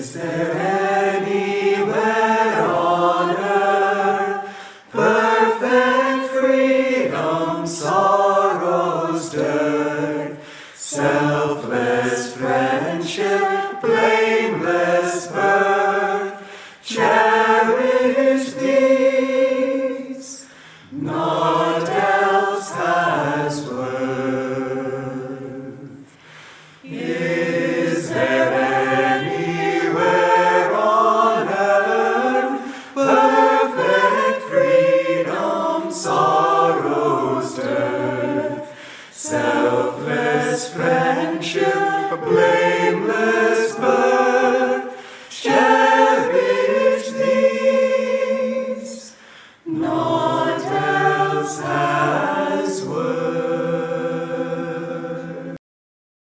Is there anywhere on earth perfect freedom, sorrow's dearth, selfless friendship